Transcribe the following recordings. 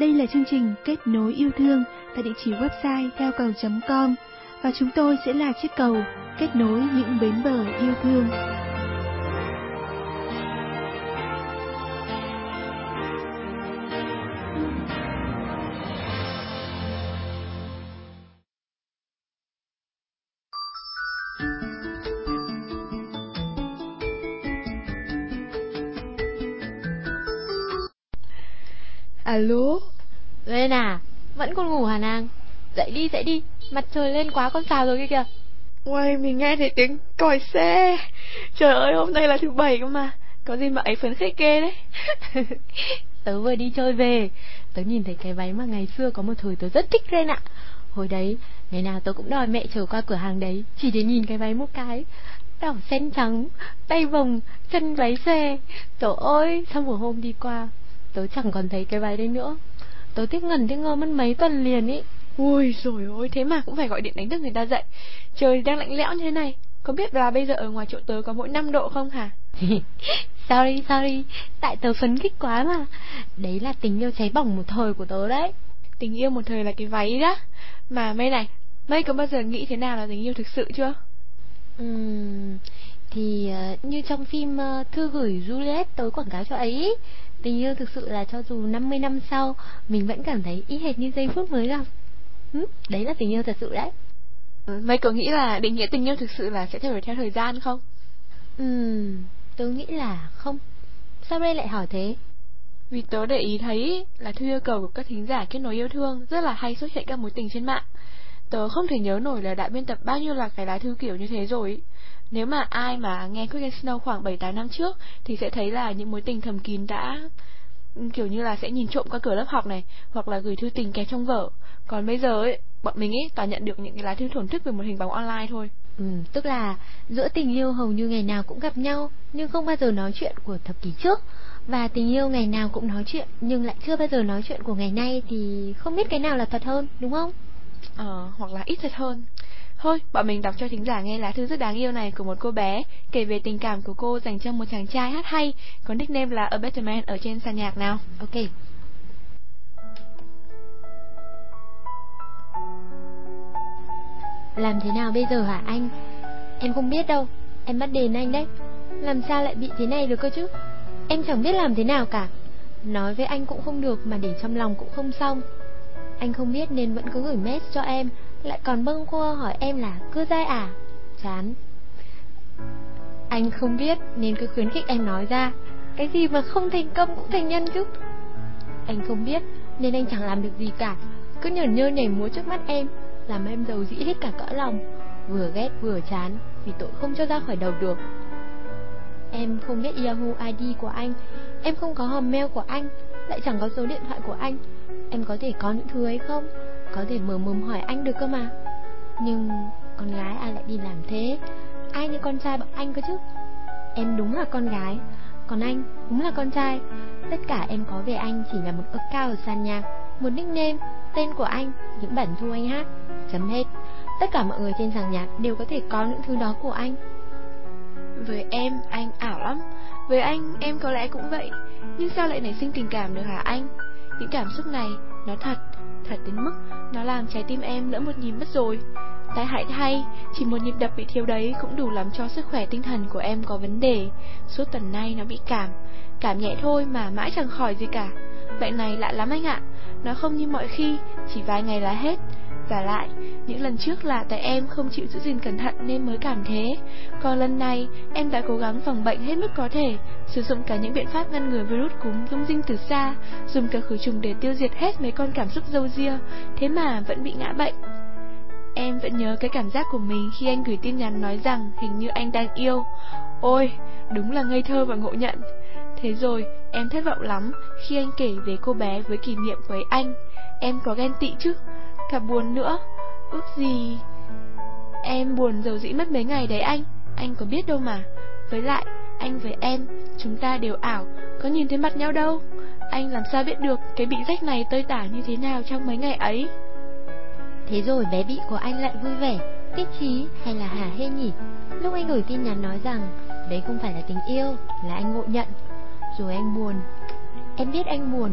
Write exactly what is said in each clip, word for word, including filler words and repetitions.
Đây là chương trình Kết nối yêu thương tại địa chỉ website theo cầu chấm com và chúng tôi sẽ là chiếc cầu kết nối những bến bờ yêu thương. Alo, Lên à, vẫn còn ngủ hả nàng? Dậy đi, dậy đi, mặt trời lên quá con sào rồi kia kìa. uầy, mình nghe thấy tiếng còi xe. Trời ơi, hôm nay là thứ bảy cơ mà. Có gì mà ấy phấn khích ghê đấy. Tớ vừa đi chơi về, tớ nhìn thấy cái váy mà ngày xưa có một thời tớ rất thích lên ạ. Hồi đấy, ngày nào tớ cũng đòi mẹ chở qua cửa hàng đấy, chỉ để nhìn cái váy một cái. Đỏ sen trắng, tay vòng, chân váy xòe. Trời ơi, sao một hôm đi qua, tớ chẳng còn thấy cái váy đấy nữa. Tớ tiếc ngần tiếc ngơ mất mấy tuần liền ý. Ui rồi ôi, thế mà cũng phải gọi điện đánh thức người ta dậy. Trời đang lạnh lẽo như thế này. Có biết là bây giờ ở ngoài chỗ tớ có mỗi năm độ không hả? Sorry, sorry, tại tớ phấn khích quá mà. Đấy là tình yêu cháy bỏng một thời của tớ đấy. Tình yêu một thời là cái váy đó. Mà Mây này, Mây có bao giờ nghĩ thế nào là tình yêu thực sự chưa? Uhm, thì uh, như trong phim uh, Thư gửi Juliet tới quảng cáo cho ấy ý, tình yêu thực sự là cho dù năm mươi năm sau mình vẫn cảm thấy y hệt như giây phút mới gặp. Ừm, đấy là tình yêu thật sự đấy. Mây có nghĩ là định nghĩa tình yêu thực sự là sẽ thay đổi theo thời gian không? Ừm, tớ nghĩ là không. Sao đây lại hỏi thế? Vì tớ để ý thấy là thư yêu cầu của các thính giả kết nối yêu thương rất là hay xuất hiện các mối tình trên mạng. Tớ không thể nhớ nổi là đã biên tập bao nhiêu là cái lá thư kiểu như thế rồi. Nếu mà ai mà nghe Quick and Snow khoảng bảy tám năm trước thì sẽ thấy là những mối tình thầm kín đã kiểu như là sẽ nhìn trộm qua cửa lớp học này, hoặc là gửi thư tình kèm trong vở. Còn bây giờ ấy, bọn mình ấy toàn nhận được những cái lá thư thổn thức về một hình bóng online thôi. Ừ, tức là giữa tình yêu hầu như ngày nào cũng gặp nhau nhưng không bao giờ nói chuyện của thập kỷ trước, và tình yêu ngày nào cũng nói chuyện nhưng lại chưa bao giờ nói chuyện của ngày nay, thì không biết cái nào là thật hơn, đúng không? Ờ, hoặc là ít thật hơn. Thôi, bọn mình đọc cho thính giả nghe lá thư rất đáng yêu này của một cô bé kể về tình cảm của cô dành cho một chàng trai hát hay có nickname là A Better Man ở trên sàn nhạc nào. Ok. Làm thế nào bây giờ hả anh? Em không biết đâu, em bắt đền anh đấy. Làm sao lại bị thế này được cơ chứ? Em chẳng biết làm thế nào cả. Nói với anh cũng không được mà để trong lòng cũng không xong. Anh không biết nên vẫn cứ gửi message cho em, lại còn bâng quơ hỏi em là cưa dai à? Chán. Anh không biết nên cứ khuyến khích em nói ra. Cái gì mà không thành công cũng thành nhân chứ. Anh không biết nên anh chẳng làm được gì cả, cứ nhởn nhơ nhảy múa trước mắt em, làm em giàu dĩ hết cả cõi lòng. Vừa ghét vừa chán vì tội không cho ra khỏi đầu được. Em không biết Yahoo i đê của anh, em không có hòm mail của anh, lại chẳng có số điện thoại của anh. Em có thể có những thứ ấy không? Có thể mờ mồm hỏi anh được cơ mà. Nhưng con gái ai lại đi làm thế? Ai như con trai bọn anh cơ chứ? Em đúng là con gái, còn anh đúng là con trai. Tất cả em có về anh chỉ là một account ở sàn nhạc, một nickname, tên của anh, những bản thu anh hát, chấm hết. Tất cả mọi người trên sàn nhạc đều có thể có những thứ đó của anh. Với em, anh ảo lắm. Với anh, em có lẽ cũng vậy. Nhưng sao lại nảy sinh tình cảm được hả anh? Những cảm xúc này, nó thật, thật đến mức nó làm trái tim em lỡ một nhịp mất rồi. Tai hại thay, chỉ một nhịp đập bị thiếu đấy cũng đủ làm cho sức khỏe tinh thần của em có vấn đề. Suốt tuần nay nó bị cảm, cảm nhẹ thôi mà mãi chẳng khỏi gì cả. Bệnh này lạ lắm anh ạ, nó không như mọi khi, chỉ vài ngày là hết. Và lại, những lần trước là tại em không chịu giữ gìn cẩn thận nên mới cảm thế. Còn lần này, em đã cố gắng phòng bệnh hết mức có thể, sử dụng cả những biện pháp ngăn ngừa virus cúm dung dinh từ xa, dùng cả khử trùng để tiêu diệt hết mấy con cảm xúc râu ria, thế mà vẫn bị ngã bệnh. Em vẫn nhớ cái cảm giác của mình khi anh gửi tin nhắn nói rằng hình như anh đang yêu. Ôi, đúng là ngây thơ và ngộ nhận. Thế rồi, em thất vọng lắm khi anh kể về cô bé với kỷ niệm với anh. Em có ghen tị chứ, cả buồn nữa. Ước gì em buồn dầu dĩ mất mấy ngày đấy anh, anh có biết đâu mà. Với lại, anh với em, chúng ta đều ảo, có nhìn thấy mặt nhau đâu. Anh làm sao biết được cái bị rách này tơi tả như thế nào trong mấy ngày ấy. Thế rồi bé bị của anh lại vui vẻ, thích chí hay là hả hê nhỉ? Lúc anh gửi tin nhắn nói rằng đấy không phải là tình yêu, là anh ngộ nhận. Rồi anh buồn. Em biết anh buồn,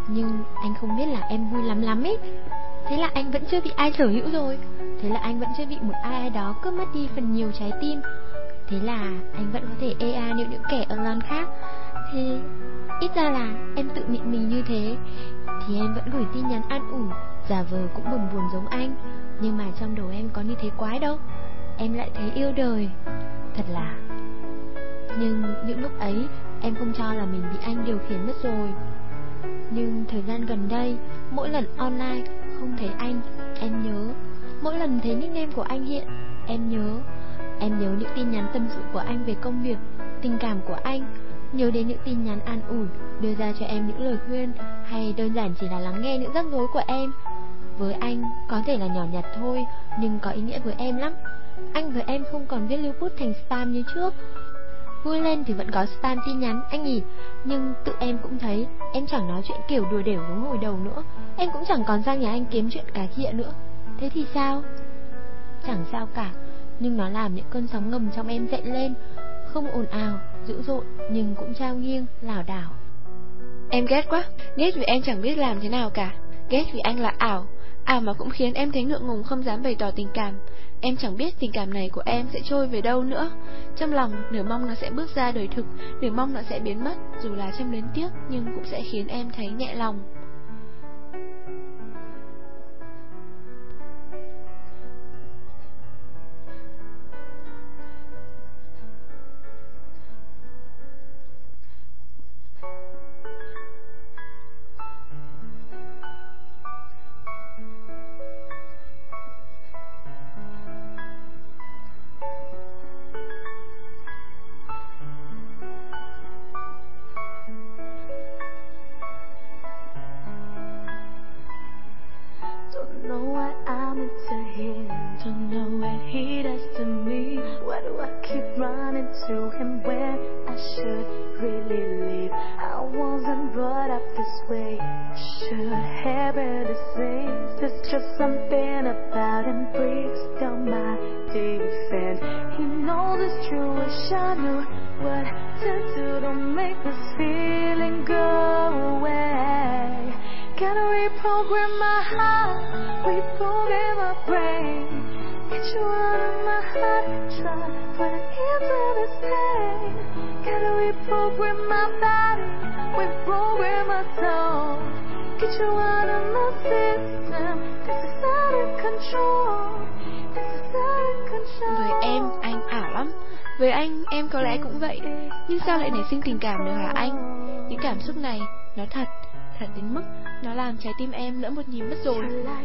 Nhưng anh không biết là em vui lắm lắm ấy. Thế là anh vẫn chưa bị ai sở hữu rồi. Thế là anh vẫn chưa bị một ai ai đó cướp mất đi phần nhiều trái tim. Thế là anh vẫn có thể ê a như những kẻ ở lon khác. Thế ít ra là em tự nhịn mình như thế. Thì em vẫn gửi tin nhắn an ủi, giả vờ cũng buồn buồn giống anh. Nhưng mà trong đầu em có như thế quái đâu. Em lại thấy yêu đời. Thật là. Nhưng những lúc ấy em không cho là mình bị anh điều khiển mất rồi. Nhưng thời gian gần đây, mỗi lần online không thấy anh, em nhớ. Mỗi lần thấy nickname của anh hiện, em nhớ. Em nhớ những tin nhắn tâm sự của anh về công việc, tình cảm của anh. Nhớ đến những tin nhắn an ủi, đưa ra cho em những lời khuyên, hay đơn giản chỉ là lắng nghe những rắc rối của em. Với anh, có thể là nhỏ nhặt thôi, nhưng có ý nghĩa với em lắm. Anh với em không còn viết lưu bút thành spam như trước. Vui lên thì vẫn có spam tin nhắn anh nhỉ. Nhưng tự em cũng thấy em chẳng nói chuyện kiểu đùa đểu giống hồi đầu nữa. Em cũng chẳng còn sang nhà anh kiếm chuyện cá khịa nữa. Thế thì sao? Chẳng sao cả. Nhưng nó làm những cơn sóng ngầm trong em dậy lên. Không ồn ào, dữ dội, nhưng cũng trao nghiêng, lảo đảo. Em ghét quá. Ghét vì em chẳng biết làm thế nào cả. Ghét vì anh là ảo. Ảo mà cũng khiến em thấy ngượng ngùng không dám bày tỏ tình cảm. Em chẳng biết tình cảm này của em sẽ trôi về đâu nữa. Trong lòng nửa mong nó sẽ bước ra đời thực, nửa mong nó sẽ biến mất. Dù là trong luyến tiếc nhưng cũng sẽ khiến em thấy nhẹ lòng. To him when I should really leave. I wasn't brought up this way. I should have been the same. There's just something about him breaks down my defense. He knows it's true. Wish I knew what to do to make this feeling go away. Gotta reprogram my heart, reprogram my brain. Get you out of my heart, try put it into this pain. Gotta reprogram my body, reprogram my soul. Get you out of my system. This is out of control. This is out of control. Với em, anh ảo lắm. Với anh, em có lẽ cũng vậy. Nhưng sao lại nảy sinh tình cảm được hả anh? Những cảm xúc này, nó thật, thật đến mức nó làm trái tim em lỡ một nhịp mất rồi.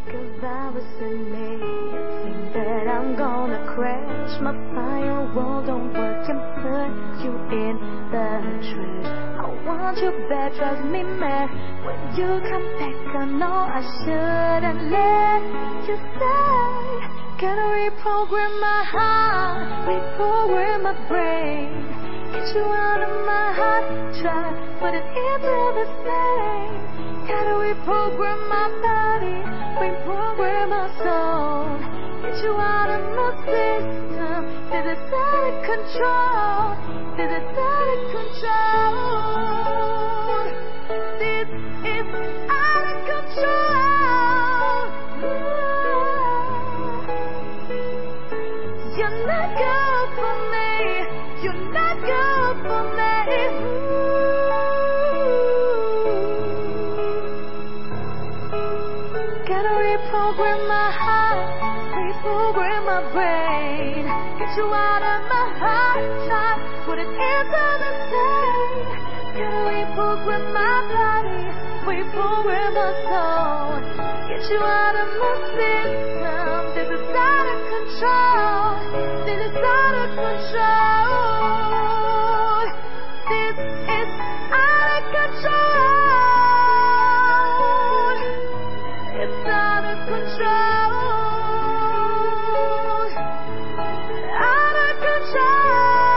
That I'm gonna crash, my firewall don't work and put you in the trash. I want you bad, drives me mad. When you come back, I know I shouldn't let you stay. Gotta reprogram my heart, reprogram my brain. Get you out of my heart, try put it into the same. Gotta reprogram my body, reprogram my soul. Get you out of my system. This is out of control. This is out of control. This is out of control. You're not good for me. You're not good for me. Gotta reprogram my heart, reprogram my brain. Get you out of my heart, try put it into the same. Gotta reprogram my body, reprogram my soul. Get you out of my system. This is out of control. This is out of control. This is out of control. It's out of control. Out of control.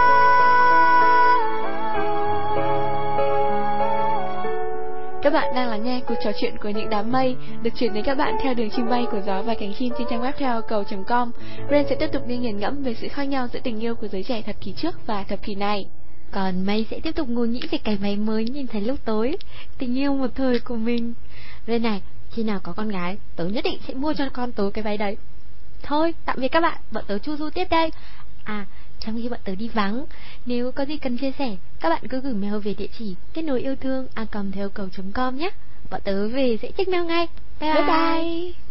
Các bạn đang lắng nghe cuộc trò chuyện của những đám mây được chuyển đến các bạn theo đường chim bay của gió và cánh chim trên trang web theo cầu chấm com. Ren sẽ tiếp tục đi nghiền ngẫm về sự khác nhau giữa tình yêu của giới trẻ thập kỷ trước và thập kỷ này. Còn Mây sẽ tiếp tục ngồi nghĩ về cái váy mới nhìn thấy lúc tối, tình yêu một thời của mình. Rồi này, khi nào có con gái, tớ nhất định sẽ mua cho con tớ cái váy đấy. Thôi, tạm biệt các bạn, bọn tớ chu du tiếp đây. À, trong khi bọn tớ đi vắng, nếu có gì cần chia sẻ, các bạn cứ gửi mail về địa chỉ kết nối yêu thương a còng theo cầu chấm com nhé. Bọn tớ về sẽ check mail ngay. Bye bye, Bye bye.